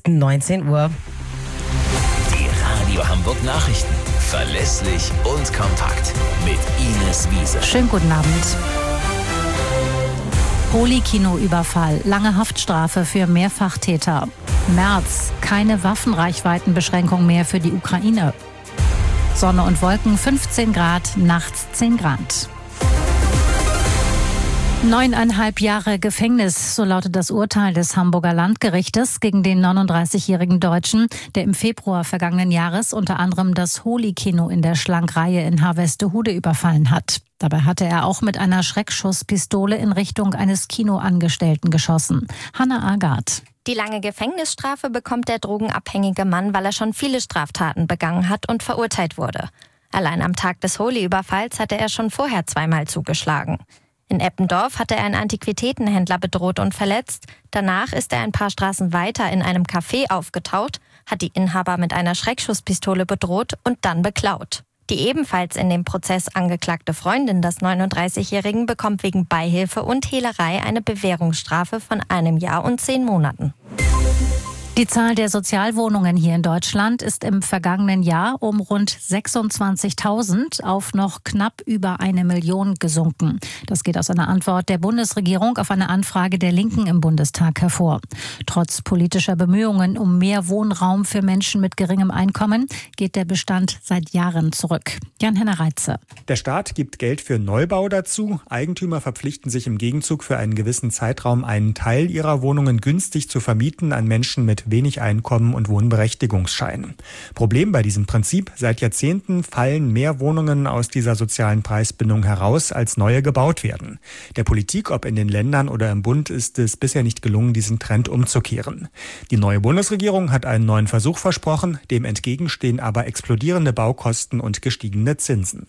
19 Uhr. Die Radio Hamburg Nachrichten. Verlässlich und kompakt. Mit Ines Wiese. Schönen guten Abend. Holi-Kino-Überfall. Lange Haftstrafe für Mehrfachtäter. März. Keine Waffenreichweitenbeschränkung mehr für die Ukraine. Sonne und Wolken 15 Grad, nachts 10 Grad. 9,5 Jahre Gefängnis, so lautet das Urteil des Hamburger Landgerichtes gegen den 39-jährigen Deutschen, der im Februar vergangenen Jahres unter anderem das Holi-Kino in der Schlank-Reihe in Harvestehude überfallen hat. Dabei hatte er auch mit einer Schreckschusspistole in Richtung eines Kinoangestellten geschossen. Hanna Agard. Die lange Gefängnisstrafe bekommt der drogenabhängige Mann, weil er schon viele Straftaten begangen hat und verurteilt wurde. Allein am Tag des Holi-Überfalls hatte er schon vorher zweimal zugeschlagen. In Eppendorf hatte er einen Antiquitätenhändler bedroht und verletzt. Danach ist er ein paar Straßen weiter in einem Café aufgetaucht, hat die Inhaber mit einer Schreckschusspistole bedroht und dann beklaut. Die ebenfalls in dem Prozess angeklagte Freundin des 39-Jährigen bekommt wegen Beihilfe und Hehlerei eine Bewährungsstrafe von 1 Jahr und 10 Monaten. Die Zahl der Sozialwohnungen hier in Deutschland ist im vergangenen Jahr um rund 26.000 auf noch knapp über 1 Million gesunken. Das geht aus einer Antwort der Bundesregierung auf eine Anfrage der Linken im Bundestag hervor. Trotz politischer Bemühungen um mehr Wohnraum für Menschen mit geringem Einkommen geht der Bestand seit Jahren zurück. Jan-Henner Reitze. Der Staat gibt Geld für Neubau dazu. Eigentümer verpflichten sich im Gegenzug für einen gewissen Zeitraum einen Teil ihrer Wohnungen günstig zu vermieten an Menschen mit wenig Einkommen und Wohnberechtigungsschein. Problem bei diesem Prinzip: Seit Jahrzehnten fallen mehr Wohnungen aus dieser sozialen Preisbindung heraus, als neue gebaut werden. Der Politik, ob in den Ländern oder im Bund, ist es bisher nicht gelungen, diesen Trend umzukehren. Die neue Bundesregierung hat einen neuen Versuch versprochen, dem entgegenstehen aber explodierende Baukosten und gestiegene Zinsen.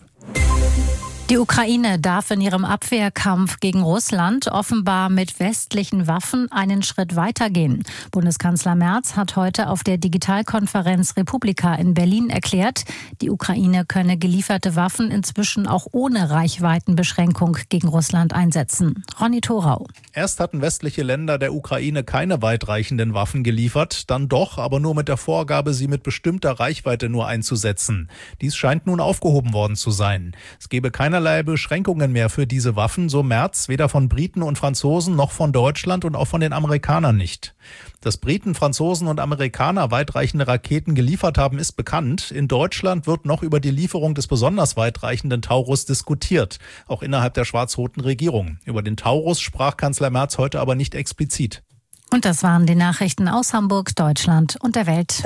Die Ukraine darf in ihrem Abwehrkampf gegen Russland offenbar mit westlichen Waffen einen Schritt weitergehen. Bundeskanzler Merz hat heute auf der Digitalkonferenz Republika in Berlin erklärt, die Ukraine könne gelieferte Waffen inzwischen auch ohne Reichweitenbeschränkung gegen Russland einsetzen. Ronny Thorau. Erst hatten westliche Länder der Ukraine keine weitreichenden Waffen geliefert, dann doch, aber nur mit der Vorgabe, sie mit bestimmter Reichweite nur einzusetzen. Dies scheint nun aufgehoben worden zu sein. Es gebe keinerlei Beschränkungen mehr für diese Waffen, so Merz, weder von Briten und Franzosen noch von Deutschland und auch von den Amerikanern nicht. Dass Briten, Franzosen und Amerikaner weitreichende Raketen geliefert haben, ist bekannt. In Deutschland wird noch über die Lieferung des besonders weitreichenden Taurus diskutiert, auch innerhalb der schwarz-roten Regierung. Über den Taurus sprach Kanzler Merz heute aber nicht explizit. Und das waren die Nachrichten aus Hamburg, Deutschland und der Welt.